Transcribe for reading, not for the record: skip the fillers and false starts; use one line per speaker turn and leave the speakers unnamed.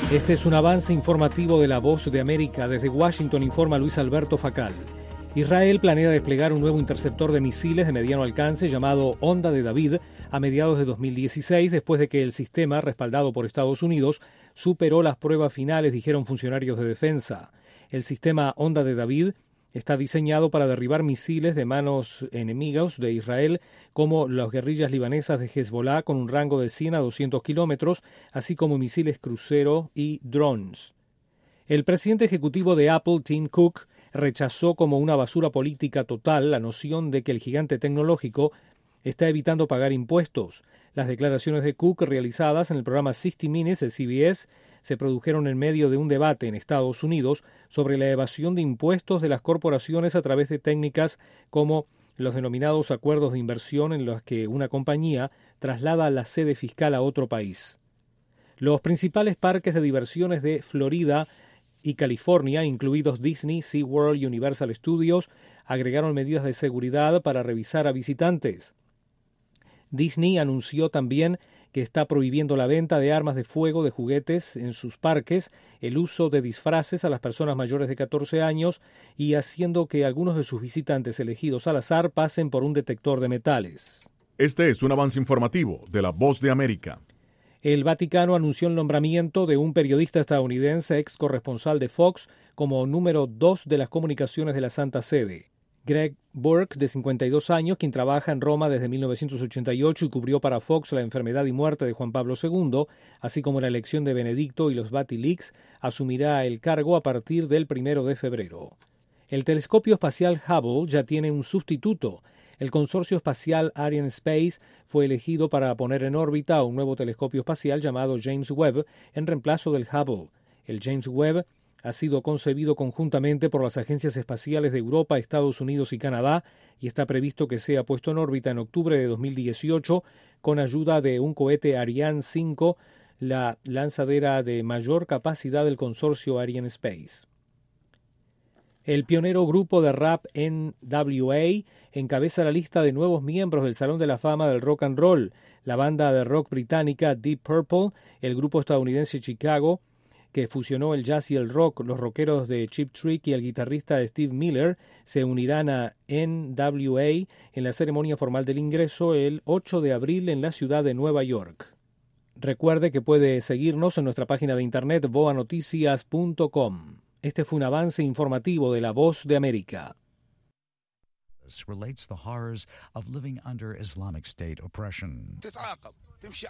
Este es un avance informativo de La Voz de América. Desde Washington informa Luis Alberto Facal. Israel planea desplegar un nuevo interceptor de misiles de mediano alcance llamado Onda de David a mediados de 2016, después de que el sistema, respaldado por Estados Unidos, superó las pruebas finales, dijeron funcionarios de defensa. El sistema Onda de David está diseñado para derribar misiles de manos enemigas de Israel, como las guerrillas libanesas de Hezbollah, con un rango de 100 a 200 kilómetros, así como misiles crucero y drones. El presidente ejecutivo de Apple, Tim Cook, rechazó como una basura política total la noción de que el gigante tecnológico está evitando pagar impuestos. Las declaraciones de Cook, realizadas en el programa 60 Minutes de CBS, se produjeron en medio de un debate en Estados Unidos sobre la evasión de impuestos de las corporaciones a través de técnicas como los denominados acuerdos de inversión, en los que una compañía traslada la sede fiscal a otro país. Los principales parques de diversiones de Florida y California, incluidos Disney, SeaWorld y Universal Studios, agregaron medidas de seguridad para revisar a visitantes. Disney anunció también que está prohibiendo la venta de armas de fuego de juguetes en sus parques, el uso de disfraces a las personas mayores de 14 años y haciendo que algunos de sus visitantes elegidos al azar pasen por un detector de metales.
Este es un avance informativo de La Voz de América.
El Vaticano anunció el nombramiento de un periodista estadounidense, ex corresponsal de Fox, como número 2 de las comunicaciones de la Santa Sede. Greg Burke, de 52 años, quien trabaja en Roma desde 1988 y cubrió para Fox la enfermedad y muerte de Juan Pablo II, así como la elección de Benedicto y los Vatilix, asumirá el cargo a partir del 1 de febrero. El telescopio espacial Hubble ya tiene un sustituto. El consorcio espacial Arianespace fue elegido para poner en órbita un nuevo telescopio espacial llamado James Webb en reemplazo del Hubble. El James Webb ha sido concebido conjuntamente por las agencias espaciales de Europa, Estados Unidos y Canadá y está previsto que sea puesto en órbita en octubre de 2018 con ayuda de un cohete Ariane 5, la lanzadera de mayor capacidad del consorcio Arianespace. El pionero grupo de rap NWA encabeza la lista de nuevos miembros del Salón de la Fama del Rock and Roll. La banda de rock británica Deep Purple, el grupo estadounidense Chicago, que fusionó el jazz y el rock, los rockeros de Cheap Trick y el guitarrista Steve Miller, se unirán a NWA en la ceremonia formal del ingreso el 8 de abril en la ciudad de Nueva York. Recuerde que puede seguirnos en nuestra página de internet voanoticias.com. Este fue un avance informativo de La Voz de América.
Relates the horrors of living under Islamic State oppression.